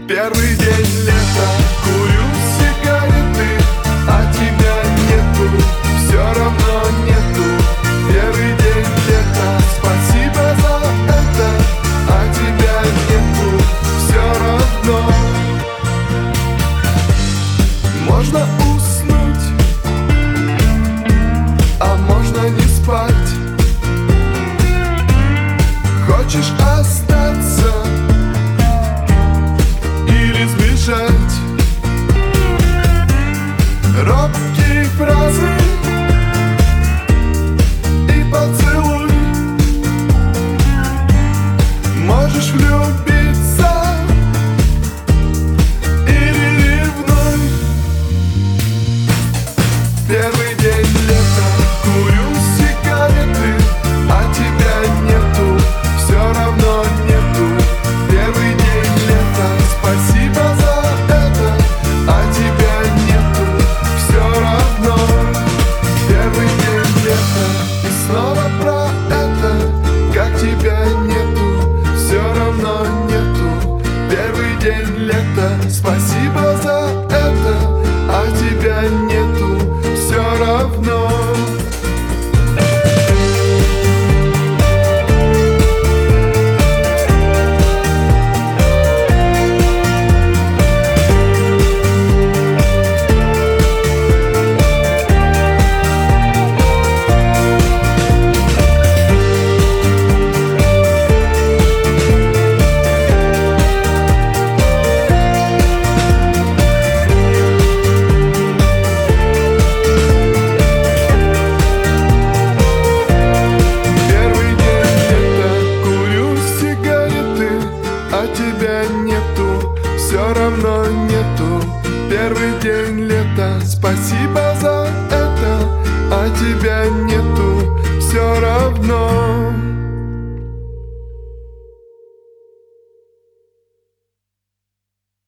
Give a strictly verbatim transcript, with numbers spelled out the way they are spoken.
Первый день лета, курю сигареты, а тебя нету, все равно нету. Первый день лета, спасибо за это, а тебя нету, все равно. Можно уснуть, а можно не спать. Хочешь остаться или сбежать? Робкие фразы и поцелуй. Можешь влюбиться или ревнуй. Первый день лета, курю сигареты, а тебя нету, все равно нету. Первый день лета, спасибо за это, а тебя нету, все равно. Первый день лета, и снова про это, как тебя нету, все равно нету. Первый день лета, спасибо за это, а тебя нету, все равно. Все равно нету. Первый день лета, спасибо за это, а тебя нету.